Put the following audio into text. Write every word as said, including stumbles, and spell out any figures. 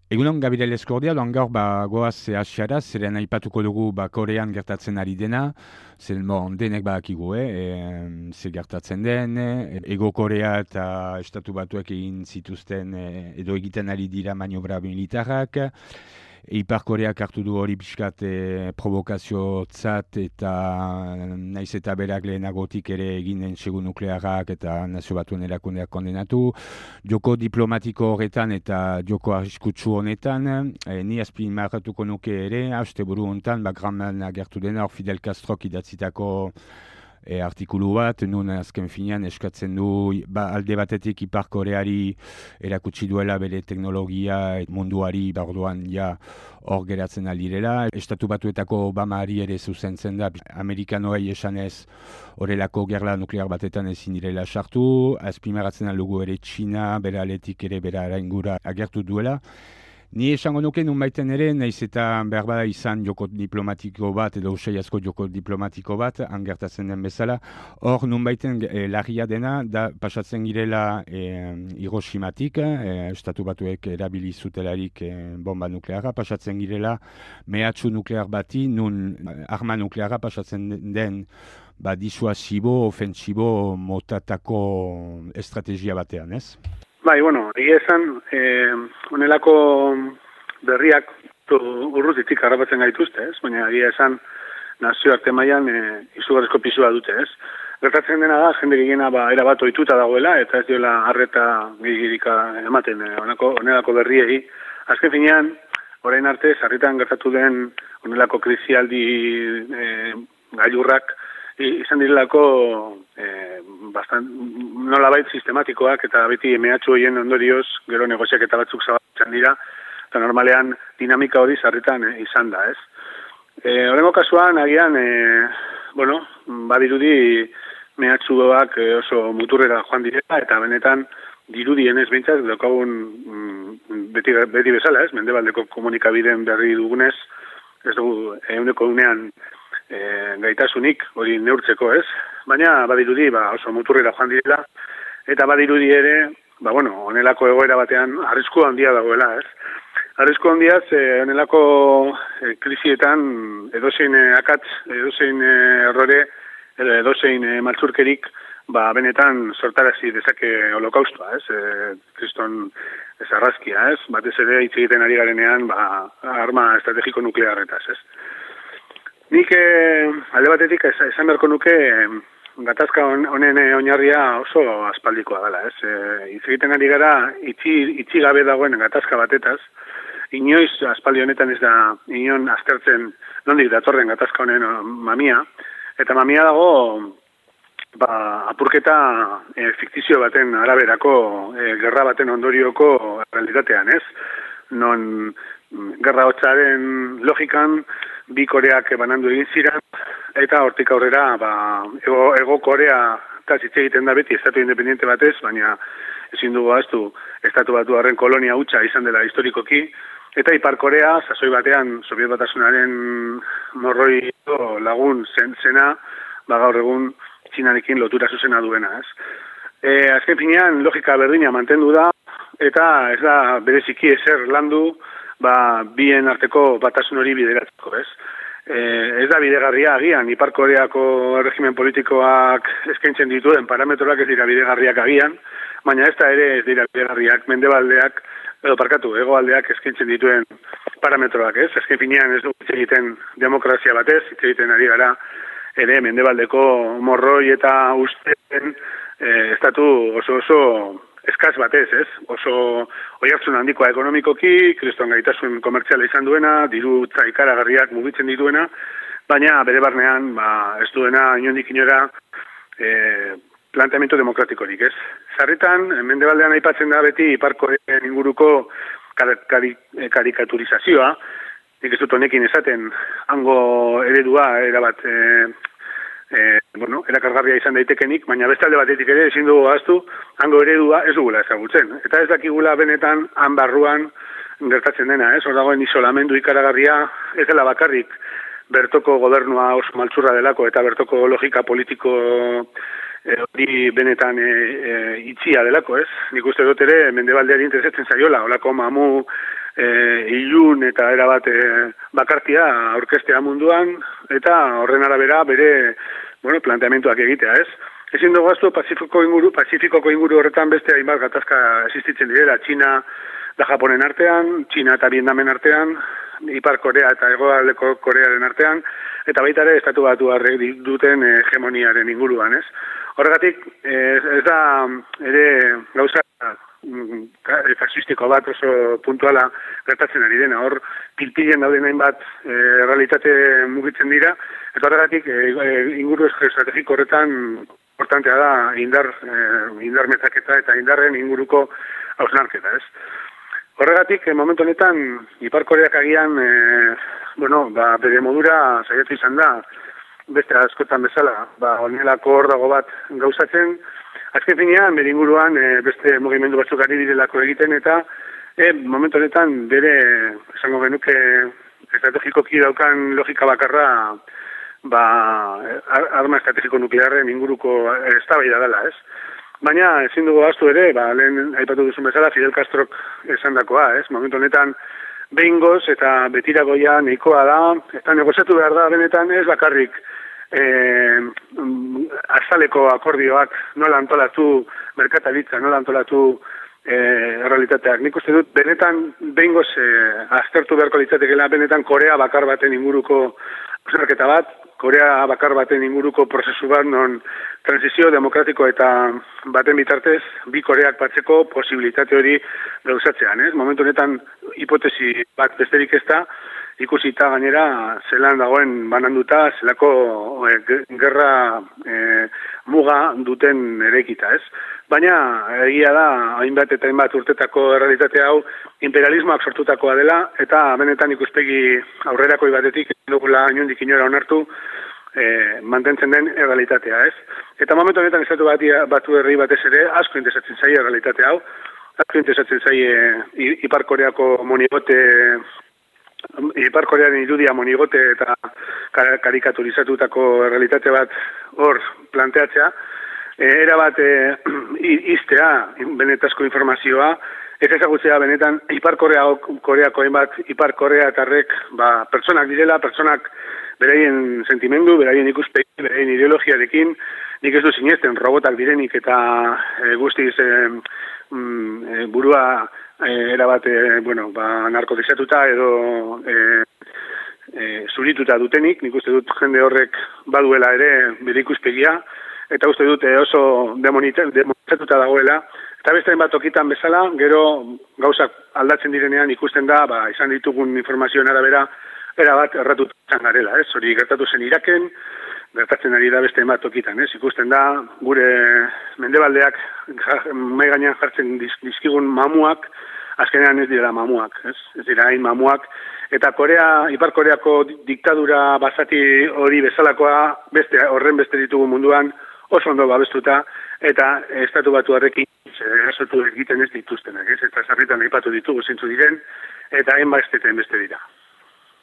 Egunon Gabriel Eskordia, doan gaur ba, goaz Asiara, zeren aipatuko dugu ba, Korean gertatzen ari dena, zen bon, denek badakigu, eh? E, ze gertatzen den, e, Ego Korea eta Estatu Batuak egin zituzten e, edo egiten ari dira maniobra militarrak, Ipar Koreak hartu du hori pixkat e, provokazio tzat eta naiz eta berak lehenagotik ere egin den segu nuklearrak eta nazio batuen erakundeak kondenatu. Joko diplomatiko horretan eta joko arriskutsu honetan, e, ni azpimarratuko nuke ere, haste buru honetan, ba, Granman agertu dena, hor Fidel Castrok idatzitako E, artikulu bat, nun azken finean eskatzen du ba, alde batetik Ipar Koreari erakutsi duela bere teknologia et munduari bardoan ja hor geratzen aldirela. Estatu Batuetako Obamari ere zuzentzen da, Amerikanoei esanez horrelako gerla nuklear batetan ezin direla sartu, azpimarratzen aldugu ere Txina, bere aletik ere bere araingura agertu duela. Ni esango nuke nun baiten ere, nahiz eta behar bada izan joko diplomatiko bat, edo usai asko joko diplomatiko bat, angertatzen den bezala, hor nun baiten e, larria dena, da pasatzen girela e, Hiroshimatik, e, Estatu Batuek erabili zutelarik e, bomba nuklearra, pasatzen girela mehatxu nuklear bati, nun arma nuklearra pasatzen den ba, disuasibo, ofensibo motatako estrategia batean, ez? Bai, bueno, egia esan, eh, onelako berriak urrutitik harrapatzen gaituzte, ez? Baina egia esan, nazioarte mailan e, izugarrizko pisua dute, ez? Gertatzen dena da, jende gehiena ba, erabat ohituta dagoela, eta ez diola harreta gehirika ematen, e, onelako, onelako berriei. Azken finean, orain arte, sarritan gertatu den onelako krisialdi e, gailurrak, izan direlako eh, bastan, nolabait sistematikoak eta beti mehatxu horien ondorioz gero negoziak eta batzuk zabaltzen dira, eta normalean dinamika hori sarritan eh, izan da, ez? E, Horrengo kasuan, agian, e, bueno, badirudi mehatxuak oso muturrera joan direla, eta benetan dirudien ez behintzat, daukagun mm, beti, beti bezala, ez? Mendebaldeko komunikabideen berri dugunez, ez dugu eguneko unean E, gaitasunik hori neurtzeko, ez? Baina badirudi ba, oso muturrera joan direla, eta badirudi ere, ba bueno, honelako egoera batean arrisku handia dagoela, ez? Arrisku handiaz, e, honelako e, krisietan edozein e, akatz, edozein e, errore, edozein e, maltzurkerik, ba benetan sortarazi dezake holokaustua, ez? E, kriston ez arrazkia, ez? Batez ere hitz egiten ari garenean, ba arma estrategiko nuklearretaz, ez? Nik eh, alde batetik esan beharko nuke eh, gatazka honen oinarria oso aspaldikoa dela, ez? Eh, hitz egiten ari gara itxi, itxi gabe dagoen gatazka batetaz, inoiz aspaldi honetan ez da inon aztertzen nondik datorren gatazka honen mamia, eta mamia dago ba, apurketa eh, fiktizio baten araberako eh, gerra baten ondorioko realitatean, ez? Non gerra hotzaren logikan bi Koreak banandu egin ziren, eta hortik aurrera ba, ego, ego Korea eta hitz egiten da beti estatu independiente batez, baina ezin dugu ahaztu estatu batuarren kolonia hutsa izan dela historikoki, eta Ipar Korea, sasoi batean Sobiet Batasunaren morroi lagun zen, zena, ba, gaur egun Txinarekin lotura zuzena duena, ez? E, azken finean, logika berdina mantendu da, eta ez da bereziki ezer landu, ba, bien arteko batasun hori bideratzeko, ez? E, ez da bidegarria agian, Ipar Koreako regimen politikoak eskaintzen dituen parametroak ez dira bidegarriak agian, baina ez da ere ez dira bidegarriak mendebaldeak, edo parkatu, egoaldeak eskaintzen dituen parametroak, ez? Azken finean ez dugu hitz egiten demokrazia batez, hitz egiten ari gara ere mendebaldeko morroi eta usten e, estatu oso oso eskaz batez, ez? Oso oihartzun handikoa ekonomikoki, kriston gaitasun komertziala izan duena, diru ikaragarriak mugitzen dituena, baina bere barnean ba, ez duena inondik inora e, planteamiento demokratikorik, ez? Sarritan, mendebaldean aipatzen da beti Ipar Korean inguruko karikaturizazioa, nik ez dut honekin esaten hango eredua erabat e, e, bueno, erakargarria izan daitekenik, baina beste alde batetik ere ezin dugu ahaztu hango eredua ez dugula ezagutzen. Eta ez dakigula benetan han barruan gertatzen dena, ez? Hor dagoen isolamendu ikaragarria ez dela bakarrik bertoko gobernua oso maltzurra delako eta bertoko logika politiko hori e, benetan e, e, itxia delako, ez? Nik uste dut ere mendebaldeari interesatzen zaiola, olako mamu e, ilun eta erabat e, bakartia aurkestea munduan, eta horren arabera bere bueno, planteamentuak egitea, ez? Ezin dugu aztu Pazifikoko inguru, Pazifikoko inguru horretan beste hainbat gatazka existitzen direla, Txina da Japonen artean, Txina eta Vietnamen artean, Ipar Korea eta Hegoaldeko Korearen artean, eta baita ere estatu batu harrek duten hegemoniaren inguruan, ez? Horregatik, ez, ez da ere gauza fasistiko bat oso puntuala gertatzen ari dena, hor pilpilen dauden hainbat e, realitate mugitzen dira, eta horregatik e, inguru estrategiko horretan importantea da indar, e, indar mezaketa eta indarren inguruko hausnarketa, ez? Horregatik, e, momentu honetan, Ipar Koreak agian, e, bueno, ba, bere modura saiatu izan da, beste askotan bezala, ba, honelako hor dago bat gauzatzen, azken finean, bere inguruan, e, beste mugimendu batzuk ari direlako egiten, eta e, momentu honetan, bere, esango genuke, estrategikoki daukan logika bakarra, ba, arma estrategiko nuklearren inguruko eztabaida dela, ez? Baina, ezin dugu ahaztu ere, ba, lehen aipatu duzun bezala, Fidel Castrok esandakoa, ez? Momentu honetan, behingoz eta betiragoia nahikoa da, eta negoziatu behar da benetan ez bakarrik e, azaleko akordioak nola antolatu merkataritza, nola antolatu e, realitateak. Nik uste dut, benetan behingoz e, aztertu beharko litzatekeela benetan Korea bakar baten inguruko osnarketa bat, Korea bakar baten inguruko prozesu bat non transizio demokratiko eta baten bitartez bi Koreak batzeko posibilitate hori gauzatzean, ez? Momentu honetan hipotesi bat besterik ez da, ikusita gainera zelan dagoen bananduta, zelako e, gerra e, muga duten erekita, ez? Baina egia da, hainbat eta hainbat urtetako errealitate hau imperialismoak sortutakoa dela, eta benetan ikuspegi aurrerakoi batetik dugula inondik inora onartu e, mantentzen den errealitatea, ez? Eta momentu honetan estatu batu herri batez ere, asko interesatzen zaie errealitate hau, asko interesatzen zaie Ipar Koreako monigote, Ipar Korearen irudia monigote eta karikaturizatutako errealitate bat hor planteatzea, era bat e, iztea benetazko informazioa, ez ezagutzea benetan Ipar Koreako, Koreako hainbat Ipar Koreatarrek ba, pertsonak direla, pertsonak beraien sentimendu, beraien ikuspegi, beraien ideologiarekin, nik ez du sinesten robotak direnik eta e, guztiz e, mm, e, burua e, erabat e, bueno, ba, narkotizatuta edo e, e, zurituta dutenik, nik uste dut jende horrek baduela ere bere ikuspegia, eta uste dut oso demonizatuta dagoela, eta beste bat tokitan bezala, gero gauzak aldatzen direnean ikusten da, ba, izan ditugun informazioen arabera, erabat erratuta izan garela, ez? Hori gertatu zen Iraken, gertatzen ari da beste bat tokitan, ez? Ikusten da, gure mendebaldeak mai gainean jartzen dizkigun mamuak, azkenean ez dira mamuak, ez? Ez dira hain mamuak, eta Korea, Ipar Koreako diktadura basati hori bezalakoa, beste horren beste ditugu munduan, oso ondo babestuta, eta estatu batu harrekin erasotu egiten ez dituztenak, ez? Eta sarritan aipatu ditugu zintzu diren, eta hainbat esteten beste dira.